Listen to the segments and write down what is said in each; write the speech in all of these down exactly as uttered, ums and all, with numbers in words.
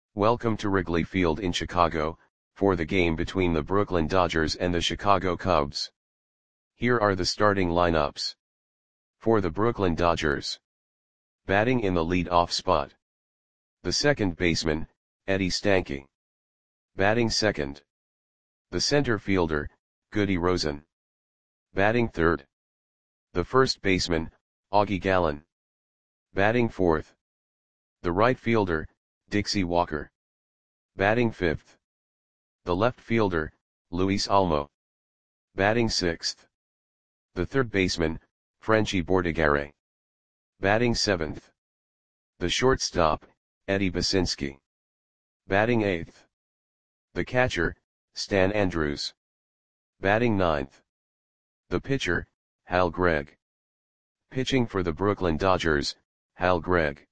Welcome to Wrigley Field in Chicago, for the game between the Brooklyn Dodgers and the Chicago Cubs. Here are the starting lineups. For the Brooklyn Dodgers. Batting in the lead-off spot. The second baseman, Eddie Stanky. Batting second. The center fielder, Goody Rosen. Batting third. The first baseman, Augie Gallen. Batting fourth. The right fielder, Dixie Walker. Batting fifth. The left fielder, Luis Almo. Batting sixth. The third baseman, Frenchy Bordigare. Batting seventh. The shortstop, Eddie Basinski. Batting eighth. The catcher, Stan Andrews. Batting ninth. The pitcher, Hal Gregg. Pitching for the Brooklyn Dodgers, Hal Gregg.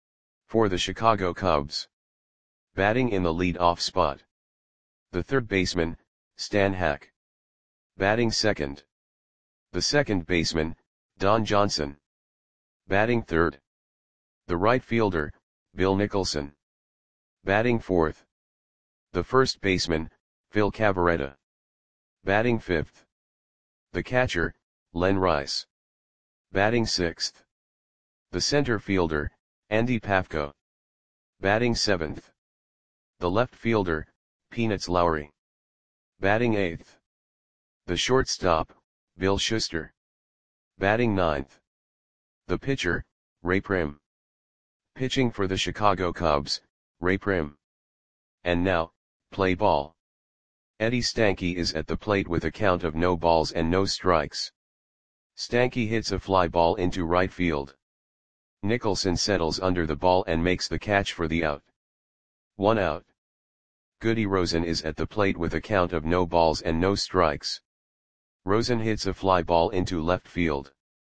For the Chicago Cubs. Batting in the lead-off spot. The third baseman, Stan Hack. Batting second. The second baseman, Don Johnson. Batting third. The right fielder, Bill Nicholson. Batting fourth. The first baseman, Phil Cavarretta. Batting fifth. The catcher, Len Rice. Batting sixth. The center fielder, Andy Pafko. Batting seventh. The left fielder, Peanuts Lowry. Batting eighth. The shortstop, Bill Schuster. Batting ninth. The pitcher, Ray Prim. Pitching for the Chicago Cubs, Ray Prim. And now, play ball. Eddie Stanky is at the plate with a count of no balls and no strikes. Stanky hits a fly ball into right field. Nicholson settles under the ball and makes the catch for the out. One out. Goody Rosen is at the plate with a count of no balls and no strikes. Rosen hits a fly ball into left field.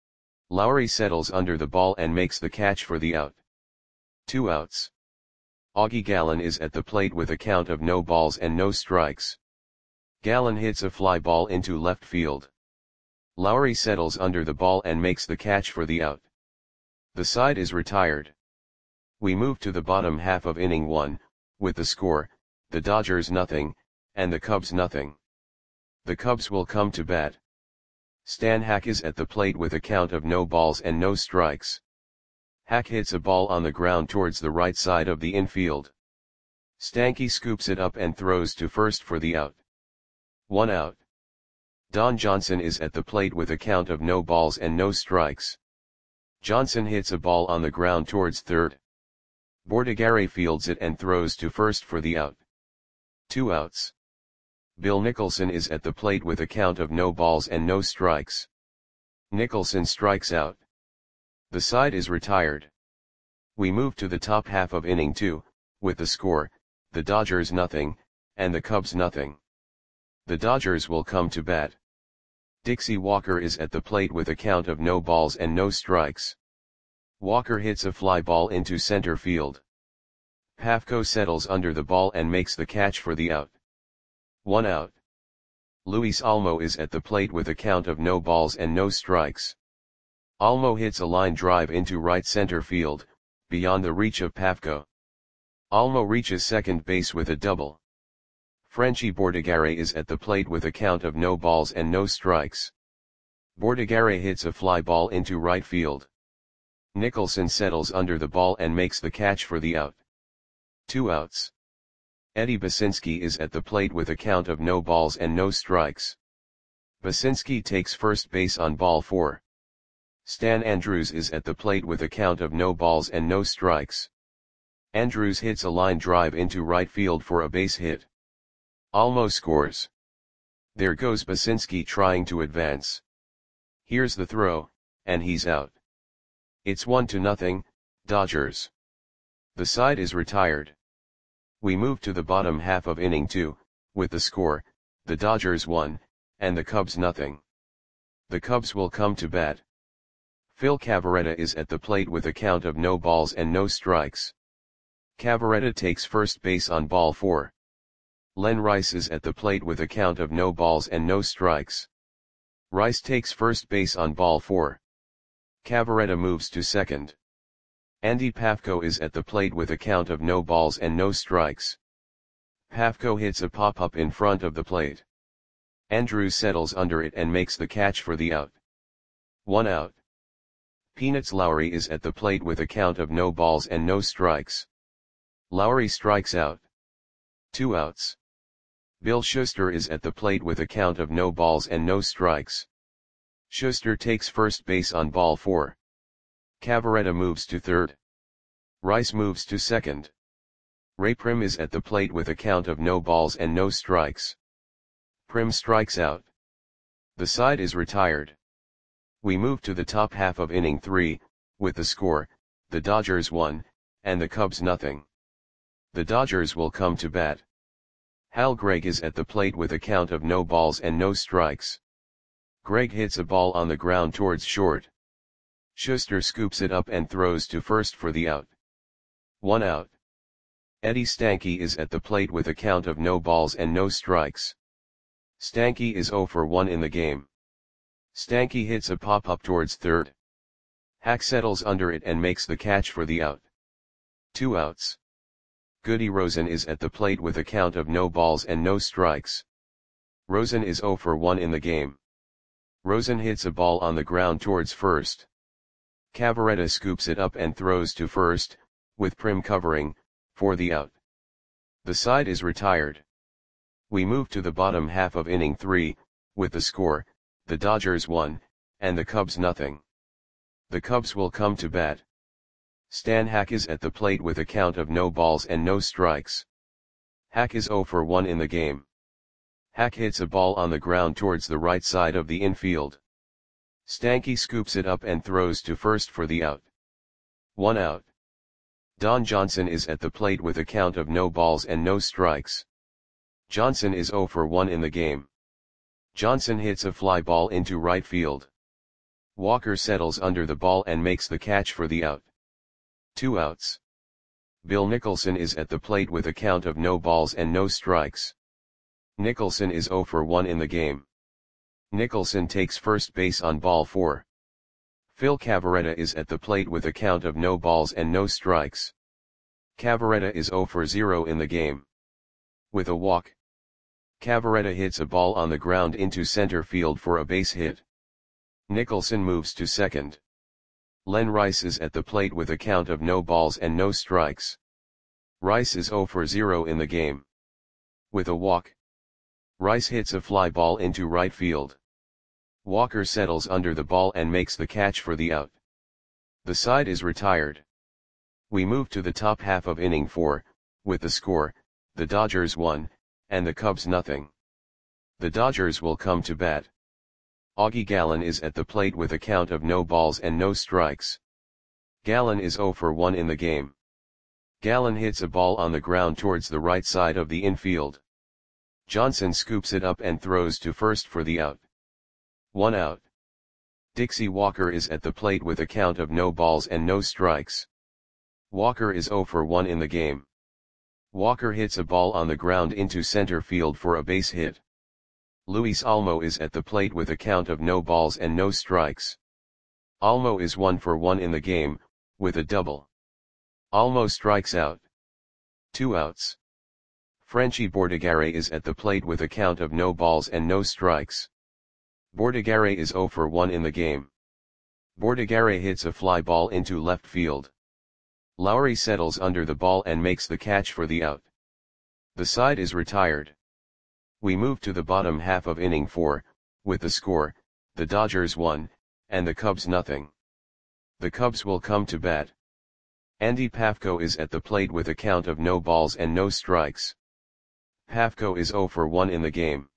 Lowry settles under the ball and makes the catch for the out. Two outs. Augie Gallen is at the plate with a count of no balls and no strikes. Gallen hits a fly ball into left field. Lowry settles under the ball and makes the catch for the out. The side is retired. We move to the bottom half of inning one, with the score, the Dodgers nothing, and the Cubs nothing. The Cubs will come to bat. Stan Hack is at the plate with a count of no balls and no strikes. Hack hits a ball on the ground towards the right side of the infield. Stanky scoops it up and throws to first for the out. One out. Don Johnson is at the plate with a count of no balls and no strikes. Johnson hits a ball on the ground towards third. Bordigare fields it and throws to first for the out. Two outs. Bill Nicholson is at the plate with a count of no balls and no strikes. Nicholson strikes out. The side is retired. We move to the top half of inning two, with the score, the Dodgers nothing, and the Cubs nothing. The Dodgers will come to bat. Dixie Walker is at the plate with a count of no balls and no strikes. Walker hits a fly ball into center field. Pafko settles under the ball and makes the catch for the out. One out. Luis Almo is at the plate with a count of no balls and no strikes. Almo hits a line drive into right center field, beyond the reach of Pafko. Almo reaches second base with a double. Frenchy Bordigare is at the plate with a count of no balls and no strikes. Bordigare hits a fly ball into right field. Nicholson settles under the ball and makes the catch for the out. Two outs. Eddie Basinski is at the plate with a count of no balls and no strikes. Basinski takes first base on ball four. Stan Andrews is at the plate with a count of no balls and no strikes. Andrews hits a line drive into right field for a base hit. Almo scores. There goes Basinski trying to advance. Here's the throw, and he's out. It's one to nothing, Dodgers. The side is retired. We move to the bottom half of inning two, with the score, the Dodgers one, and the Cubs nothing. The Cubs will come to bat. Phil Cavarretta is at the plate with a count of no balls and no strikes. Cavarretta takes first base on ball four. Len Rice is at the plate with a count of no balls and no strikes. Rice takes first base on ball four. Cavarretta moves to second. Andy Pafko is at the plate with a count of no balls and no strikes. Pafko hits a pop-up in front of the plate. Andrews settles under it and makes the catch for the out. One out. Peanuts Lowry is at the plate with a count of no balls and no strikes. Lowry strikes out. Two outs. Bill Schuster is at the plate with a count of no balls and no strikes. Schuster takes first base on ball four. Cavaretta moves to third. Rice moves to second. Ray Prim is at the plate with a count of no balls and no strikes. Prim strikes out. The side is retired. We move to the top half of inning three, with the score, the Dodgers one, and the Cubs nothing. The Dodgers will come to bat. Hal Gregg is at the plate with a count of no balls and no strikes. Gregg hits a ball on the ground towards short. Schuster scoops it up and throws to first for the out. One out. Eddie Stanky is at the plate with a count of no balls and no strikes. Stanky is oh for one in the game. Stanky hits a pop-up towards third. Hack settles under it and makes the catch for the out. Two outs. Goody Rosen is at the plate with a count of no balls and no strikes. Rosen is oh for one in the game. Rosen hits a ball on the ground towards first. Cavaretta scoops it up and throws to first, with Prim covering, for the out. The side is retired. We move to the bottom half of inning three, with the score, the Dodgers one, and the Cubs nothing. The Cubs will come to bat. Stan Hack is at the plate with a count of no balls and no strikes. Hack is oh for one in the game. Hack hits a ball on the ground towards the right side of the infield. Stanky scoops it up and throws to first for the out. One out. Don Johnson is at the plate with a count of no balls and no strikes. Johnson is oh for one in the game. Johnson hits a fly ball into right field. Walker settles under the ball and makes the catch for the out. Two outs. Bill Nicholson is at the plate with a count of no balls and no strikes. Nicholson is oh for one in the game. Nicholson takes first base on ball four. Phil Cavaretta is at the plate with a count of no balls and no strikes. Cavaretta is oh for zero in the game. With a walk, Cavaretta hits a ball on the ground into center field for a base hit. Nicholson moves to second. Len Rice is at the plate with a count of no balls and no strikes. Rice is oh for zero in the game. With a walk, Rice hits a fly ball into right field. Walker settles under the ball and makes the catch for the out. The side is retired. We move to the top half of inning four, with the score, the Dodgers one, and the Cubs nothing. The Dodgers will come to bat. Augie Gallen is at the plate with a count of no balls and no strikes. Gallen is oh for one in the game. Gallen hits a ball on the ground towards the right side of the infield. Johnson scoops it up and throws to first for the out. One out. Dixie Walker is at the plate with a count of no balls and no strikes. Walker is oh for one in the game. Walker hits a ball on the ground into center field for a base hit. Luis Almo is at the plate with a count of no balls and no strikes. Almo is one for one in the game, with a double. Almo strikes out. Two outs. Frenchy Bordigare is at the plate with a count of no balls and no strikes. Bordigare is oh for one in the game. Bordigare hits a fly ball into left field. Lowry settles under the ball and makes the catch for the out. The side is retired. We move to the bottom half of inning four, with the score, the Dodgers one, and the Cubs nothing. The Cubs will come to bat. Andy Pafko is at the plate with a count of no balls and no strikes. Pafko is oh for one in the game.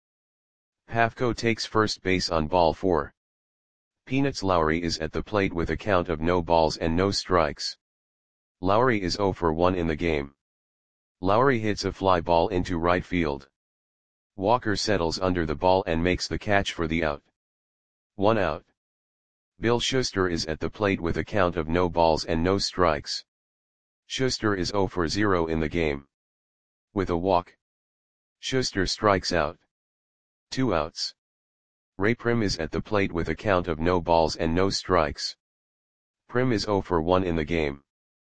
Pafko takes first base on ball four. Peanuts Lowry is at the plate with a count of no balls and no strikes. Lowry is oh for one in the game. Lowry hits a fly ball into right field. Walker settles under the ball and makes the catch for the out. One out. Bill Schuster is at the plate with a count of no balls and no strikes. Schuster is oh for zero in the game. With a walk, Schuster strikes out. Two outs. Ray Prim is at the plate with a count of no balls and no strikes. Prim is oh for one in the game.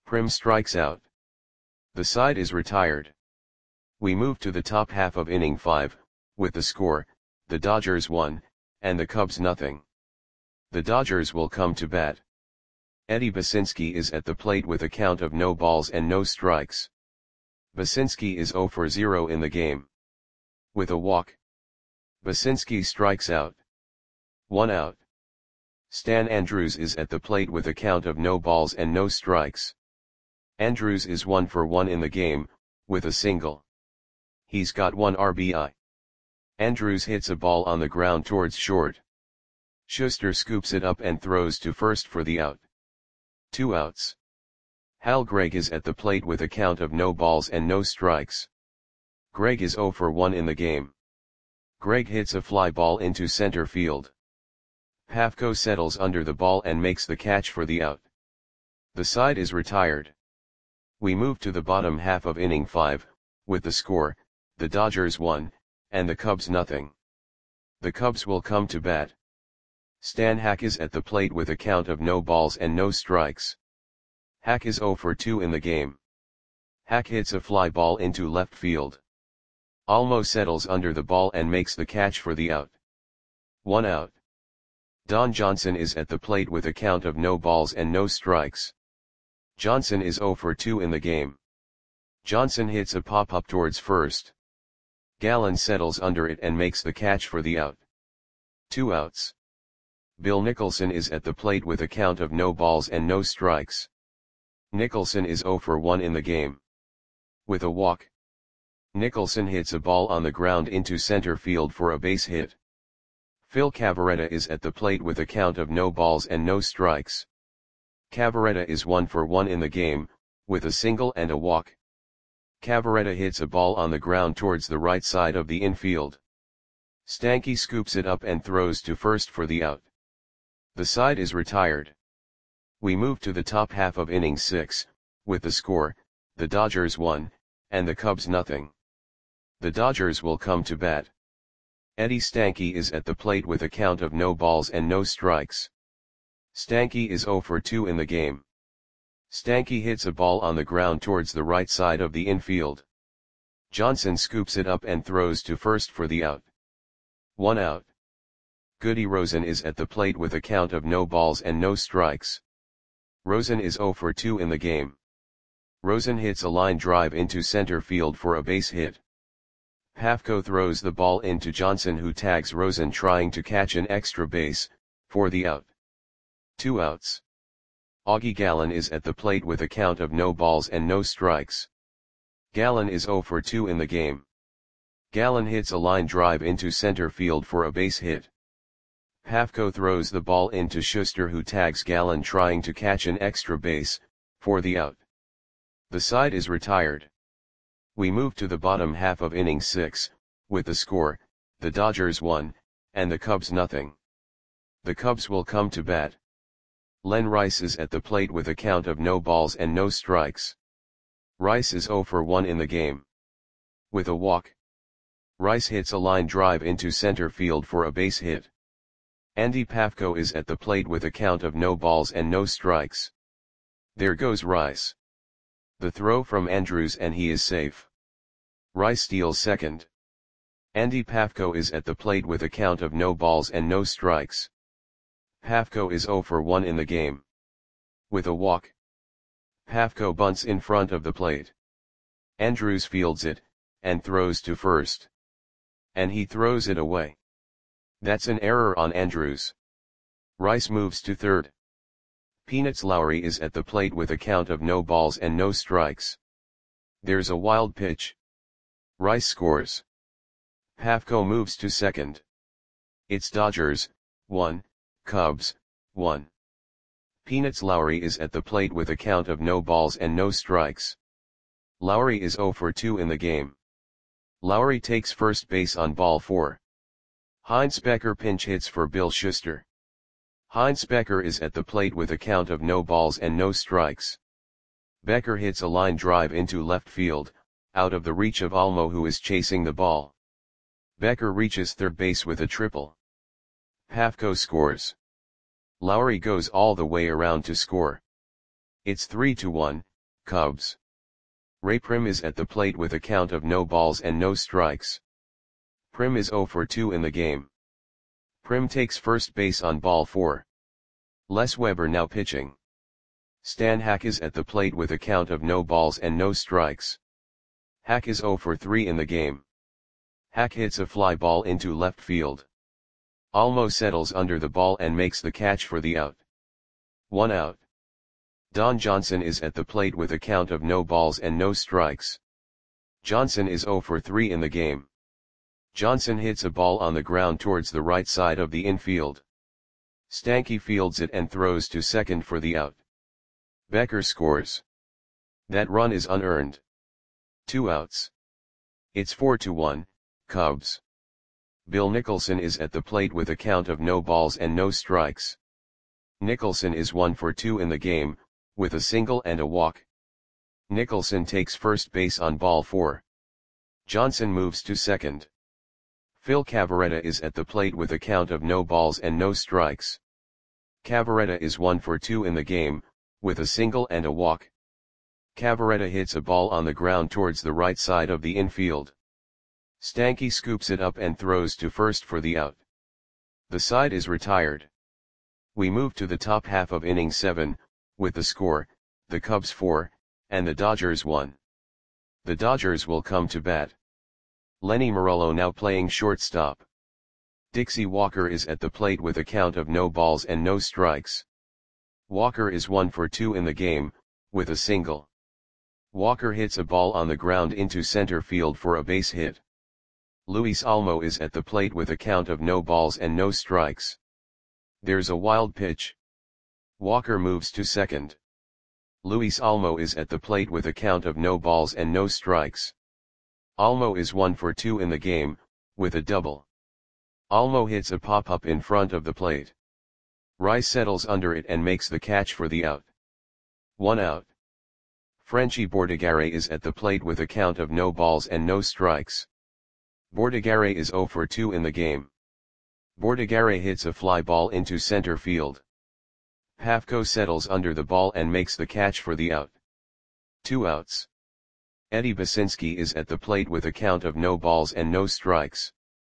Prim strikes out. The side is retired. We move to the top half of inning five, with the score, the Dodgers one, and the Cubs nothing. The Dodgers will come to bat. Eddie Basinski is at the plate with a count of no balls and no strikes. Basinski is zero for zero in the game. With a walk. Basinski strikes out. One out. Stan Andrews is at the plate with a count of no balls and no strikes. Andrews is one for one in the game, with a single. He's got one R B I. Andrews hits a ball on the ground towards short. Schuster scoops it up and throws to first for the out. Two outs. Hal Gregg is at the plate with a count of no balls and no strikes. Gregg is zero for one in the game. Gregg hits a fly ball into center field. Pafko settles under the ball and makes the catch for the out. The side is retired. We move to the bottom half of inning five, with the score, the Dodgers one, and the Cubs nothing. The Cubs will come to bat. Stan Hack is at the plate with a count of no balls and no strikes. Hack is zero for two in the game. Hack hits a fly ball into left field. Almo settles under the ball and makes the catch for the out. One out. Don Johnson is at the plate with a count of no balls and no strikes. Johnson is zero for two in the game. Johnson hits a pop-up towards first. Gallen settles under it and makes the catch for the out. Two outs. Bill Nicholson is at the plate with a count of no balls and no strikes. Nicholson is zero for one in the game. With a walk. Nicholson hits a ball on the ground into center field for a base hit. Phil Cavarretta is at the plate with a count of no balls and no strikes. Cavarretta is one for one in the game, with a single and a walk. Cavarretta hits a ball on the ground towards the right side of the infield. Stanky scoops it up and throws to first for the out. The side is retired. We move to the top half of inning six, with the score, the Dodgers one, and the Cubs nothing. The Dodgers will come to bat. Eddie Stanky is at the plate with a count of no balls and no strikes. Stanky is zero for two in the game. Stanky hits a ball on the ground towards the right side of the infield. Johnson scoops it up and throws to first for the out. One out. Goody Rosen is at the plate with a count of no balls and no strikes. Rosen is zero for two in the game. Rosen hits a line drive into center field for a base hit. Pafko throws the ball into Johnson, who tags Rosen trying to catch an extra base, for the out. Two outs. Augie Gallen is at the plate with a count of no balls and no strikes. Gallen is zero for two in the game. Gallen hits a line drive into center field for a base hit. Pafko throws the ball into Schuster, who tags Gallen trying to catch an extra base, for the out. The side is retired. We move to the bottom half of inning six, with the score, the Dodgers one, and the Cubs nothing. The Cubs will come to bat. Len Rice is at the plate with a count of no balls and no strikes. Rice is zero for one in the game. With a walk. Rice hits a line drive into center field for a base hit. Andy Pafko is at the plate with a count of no balls and no strikes. There goes Rice. The throw from Andrews and he is safe. Rice steals second. Andy Pafko is at the plate with a count of no balls and no strikes. Pafko is zero for one in the game. With a walk. Pafko bunts in front of the plate. Andrews fields it, and throws to first. And he throws it away. That's an error on Andrews. Rice moves to third. Peanuts Lowry is at the plate with a count of no balls and no strikes. There's a wild pitch. Rice scores. Pafko moves to second. It's Dodgers, one, Cubs, one. Peanuts Lowry is at the plate with a count of no balls and no strikes. Lowry is zero for two in the game. Lowry takes first base on ball four. Heinz Becker pinch hits for Bill Schuster. Heinz Becker is at the plate with a count of no balls and no strikes. Becker hits a line drive into left field, out of the reach of Almo, who is chasing the ball. Becker reaches third base with a triple. Pafko scores. Lowry goes all the way around to score. It's three to one, Cubs. Ray Prim is at the plate with a count of no balls and no strikes. Prim is zero for two in the game. Prim takes first base on ball four. Les Weber now pitching. Stan Hack is at the plate with a count of no balls and no strikes. Hack is zero for three in the game. Hack hits a fly ball into left field. Almo settles under the ball and makes the catch for the out. One out. Don Johnson is at the plate with a count of no balls and no strikes. Johnson is zero for three in the game. Johnson hits a ball on the ground towards the right side of the infield. Stanky fields it and throws to second for the out. Becker scores. That run is unearned. Two outs. It's four to one, Cubs. Bill Nicholson is at the plate with a count of no balls and no strikes. Nicholson is one for two in the game, with a single and a walk. Nicholson takes first base on ball four. Johnson moves to second. Phil Cavarretta is at the plate with a count of no balls and no strikes. Cavarretta is one for two in the game, with a single and a walk. Cavarretta hits a ball on the ground towards the right side of the infield. Stanky scoops it up and throws to first for the out. The side is retired. We move to the top half of inning seven, with the score, the Cubs four, and the Dodgers one. The Dodgers will come to bat. Lenny Morello now playing shortstop. Dixie Walker is at the plate with a count of no balls and no strikes. Walker is one for two in the game, with a single. Walker hits a ball on the ground into center field for a base hit. Luis Almo is at the plate with a count of no balls and no strikes. There's a wild pitch. Walker moves to second. Luis Almo is at the plate with a count of no balls and no strikes. Almo is one for two in the game, with a double. Almo hits a pop-up in front of the plate. Rice settles under it and makes the catch for the out. One out. Frenchy Bordigare is at the plate with a count of no balls and no strikes. Bordigare is zero for two in the game. Bordigare hits a fly ball into center field. Pafko settles under the ball and makes the catch for the out. Two outs. Eddie Basinski is at the plate with a count of no balls and no strikes.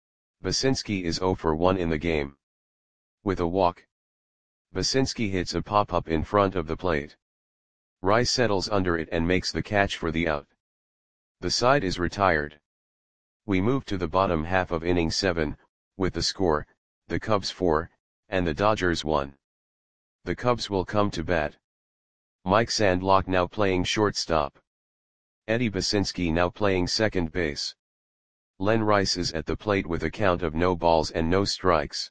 Basinski is zero for one in the game. With a walk. Basinski hits a pop-up in front of the plate. Rice settles under it and makes the catch for the out. The side is retired. We move to the bottom half of inning seven, with the score, the Cubs four, and the Dodgers one. The Cubs will come to bat. Mike Sandlock now playing shortstop. Eddie Basinski now playing second base. Len Rice is at the plate with a count of no balls and no strikes.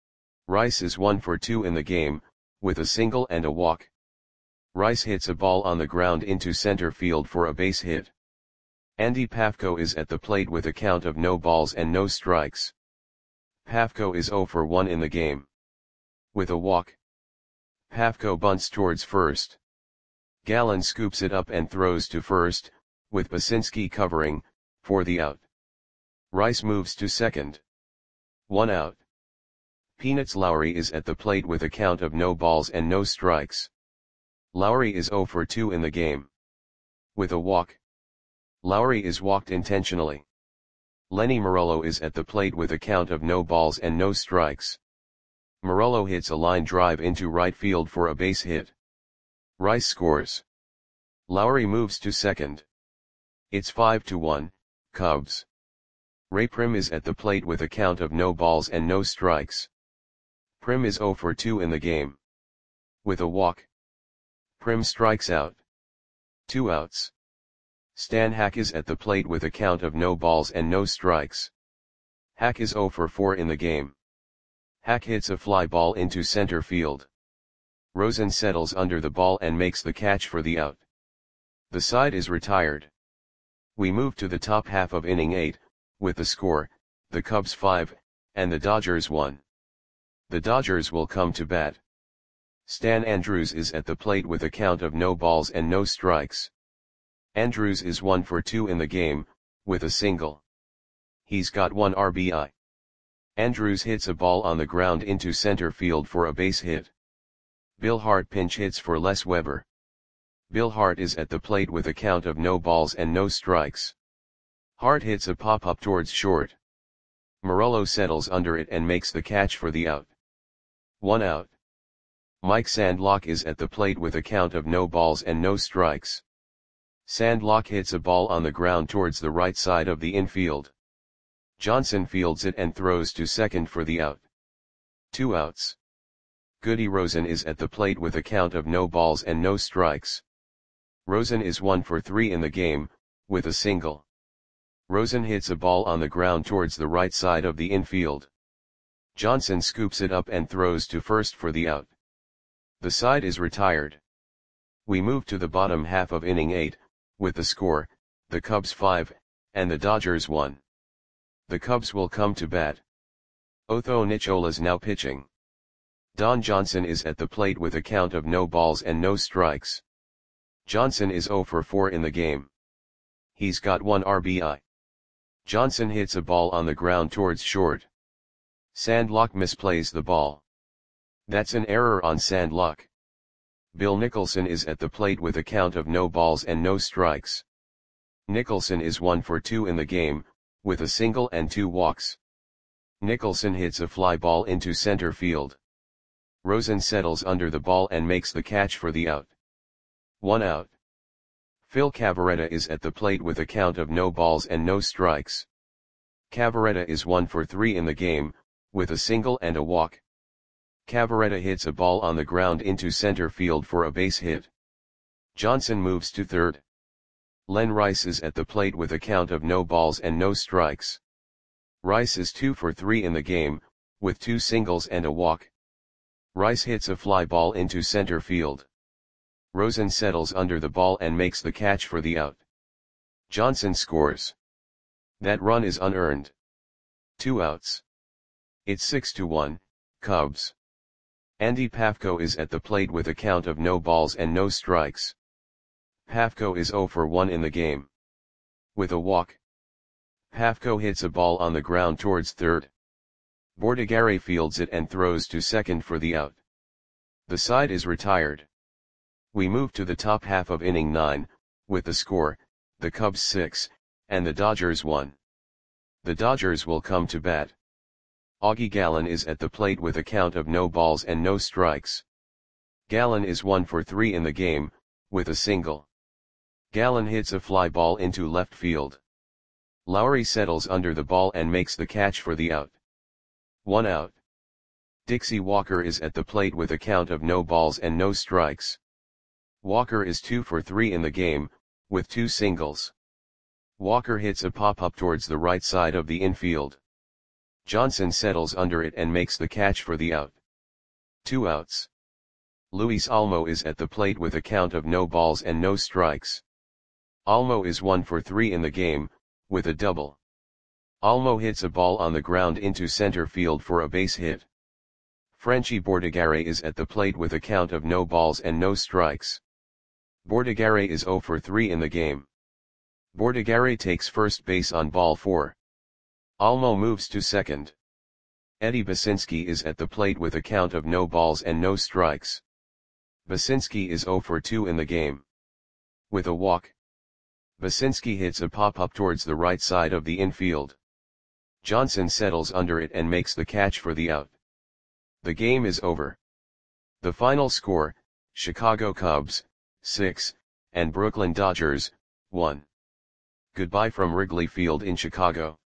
Rice is one for two in the game, with a single and a walk. Rice hits a ball on the ground into center field for a base hit. Andy Pafko is at the plate with a count of no balls and no strikes. Pafko is zero for one in the game. With a walk. Pafko bunts towards first. Gallen scoops it up and throws to first, with Basinski covering, for the out. Rice moves to second. One out. Peanuts Lowry is at the plate with a count of no balls and no strikes. Lowry is zero for two in the game. With a walk. Lowry is walked intentionally. Lenny Morello is at the plate with a count of no balls and no strikes. Morello hits a line drive into right field for a base hit. Rice scores. Lowry moves to second. It's five to one, Cubs. Ray Prim is at the plate with a count of no balls and no strikes. Prim is zero for two in the game. With a walk. Prim strikes out. Two outs. Stan Hack is at the plate with a count of no balls and no strikes. Hack is zero for four in the game. Hack hits a fly ball into center field. Rosen settles under the ball and makes the catch for the out. The side is retired. We move to the top half of inning eight, with the score, the Cubs five, and the Dodgers one. The Dodgers will come to bat. Stan Andrews is at the plate with a count of no balls and no strikes. Andrews is one for two in the game, with a single. He's got one R B I. Andrews hits a ball on the ground into center field for a base hit. Bill Hart pinch hits for Les Weber. Bill Hart is at the plate with a count of no balls and no strikes. Hart hits a pop-up towards short. Morello settles under it and makes the catch for the out. One out. Mike Sandlock is at the plate with a count of no balls and no strikes. Sandlock hits a ball on the ground towards the right side of the infield. Johnson fields it and throws to second for the out. Two outs. Goody Rosen is at the plate with a count of no balls and no strikes. Rosen is one for three in the game, with a single. Rosen hits a ball on the ground towards the right side of the infield. Johnson scoops it up and throws to first for the out. The side is retired. We move to the bottom half of inning eight, with the score, the Cubs five, and the Dodgers one. The Cubs will come to bat. Otho Nichola's now pitching. Don Johnson is at the plate with a count of no balls and no strikes. Johnson is oh for four in the game. He's got one R B I. Johnson hits a ball on the ground towards short. Sandlock misplays the ball. That's an error on Sandlock. Bill Nicholson is at the plate with a count of no balls and no strikes. Nicholson is one for two in the game, with a single and two walks. Nicholson hits a fly ball into center field. Rosen settles under the ball and makes the catch for the out. One out. Phil Cavarretta is at the plate with a count of no balls and no strikes. Cavarretta is one for three in the game, with a single and a walk. Cavarretta hits a ball on the ground into center field for a base hit. Johnson moves to third. Len Rice is at the plate with a count of no balls and no strikes. Rice is two for three in the game, with two singles and a walk. Rice hits a fly ball into center field. Rosen settles under the ball and makes the catch for the out. Johnson scores. That run is unearned. Two outs. It's six to one, Cubs. Andy Pafko is at the plate with a count of no balls and no strikes. Pafko is oh for one in the game. With a walk. Pafko hits a ball on the ground towards third. Bordigare fields it and throws to second for the out. The side is retired. We move to the top half of inning nine, with the score, the Cubs six, and the Dodgers one. The Dodgers will come to bat. Augie Gallen is at the plate with a count of no balls and no strikes. Gallen is one for three in the game, with a single. Gallen hits a fly ball into left field. Lowry settles under the ball and makes the catch for the out. One out. Dixie Walker is at the plate with a count of no balls and no strikes. Walker is two for three in the game, with two singles. Walker hits a pop-up towards the right side of the infield. Johnson settles under it and makes the catch for the out. Two outs. Luis Almo is at the plate with a count of no balls and no strikes. Almo is one for three in the game, with a double. Almo hits a ball on the ground into center field for a base hit. Frenchie Bordigare is at the plate with a count of no balls and no strikes. Bordigare is oh for three in the game. Bordigare takes first base on ball four. Almo moves to second. Eddie Basinski is at the plate with a count of no balls and no strikes. Basinski is oh for two in the game. With a walk. Basinski hits a pop-up towards the right side of the infield. Johnson settles under it and makes the catch for the out. The game is over. The final score, Chicago Cubs, six, and Brooklyn Dodgers, one. Goodbye from Wrigley Field in Chicago.